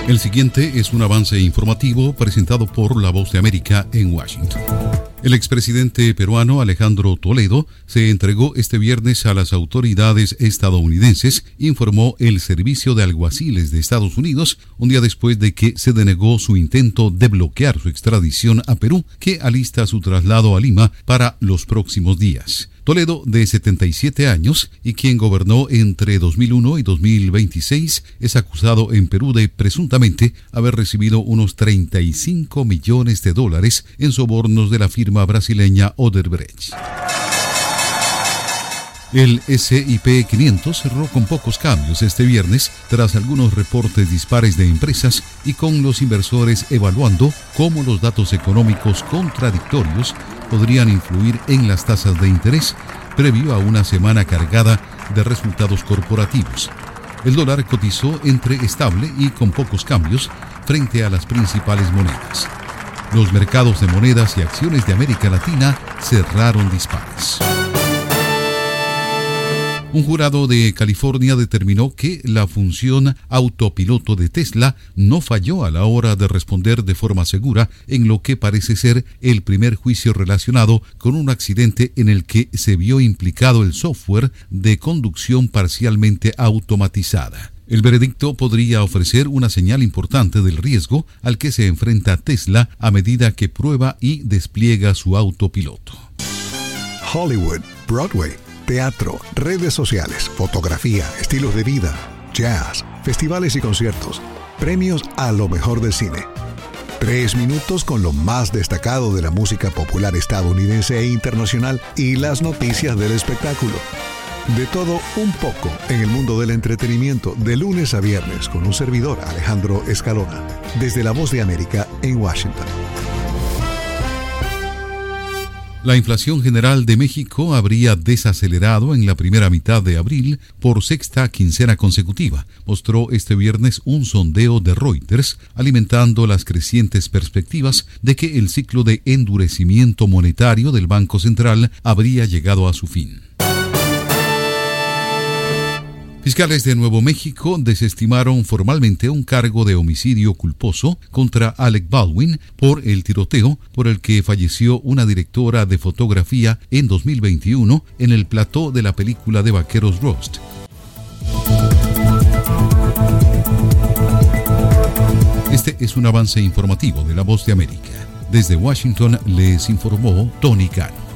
El siguiente es un avance informativo presentado por La Voz de América en Washington. El expresidente peruano Alejandro Toledo se entregó este viernes a las autoridades estadounidenses, informó el Servicio de Alguaciles de Estados Unidos, un día después de que se denegó su intento de bloquear su extradición a Perú, que alista su traslado a Lima para los próximos días. Toledo, de 77 años y quien gobernó entre 2001 y 2026, es acusado en Perú de presuntamente haber recibido unos $35 millones en sobornos de la firma brasileña Odebrecht. El S&P 500 cerró con pocos cambios este viernes tras algunos reportes dispares de empresas y con los inversores evaluando cómo los datos económicos contradictorios podrían influir en las tasas de interés previo a una semana cargada de resultados corporativos. El dólar cotizó entre estable y con pocos cambios frente a las principales monedas. Los mercados de monedas y acciones de América Latina cerraron dispares. Un jurado de California determinó que la función autopiloto de Tesla no falló a la hora de responder de forma segura en lo que parece ser el primer juicio relacionado con un accidente en el que se vio implicado el software de conducción parcialmente automatizada. El veredicto podría ofrecer una señal importante del riesgo al que se enfrenta Tesla a medida que prueba y despliega su autopiloto. Hollywood, Broadway, teatro, redes sociales, fotografía, estilos de vida, jazz, festivales y conciertos, premios a lo mejor del cine. 3 minutos con lo más destacado de la música popular estadounidense e internacional y las noticias del espectáculo. De todo un poco en el mundo del entretenimiento de lunes a viernes con un servidor, Alejandro Escalona, desde La Voz de América en Washington. La inflación general de México habría desacelerado en la primera mitad de abril por sexta quincena consecutiva, mostró este viernes un sondeo de Reuters, alimentando las crecientes perspectivas de que el ciclo de endurecimiento monetario del Banco Central habría llegado a su fin. Fiscales de Nuevo México desestimaron formalmente un cargo de homicidio culposo contra Alec Baldwin por el tiroteo por el que falleció una directora de fotografía en 2021 en el plató de la película de vaqueros Rust. Este es un avance informativo de La Voz de América. Desde Washington les informó Tony Cano.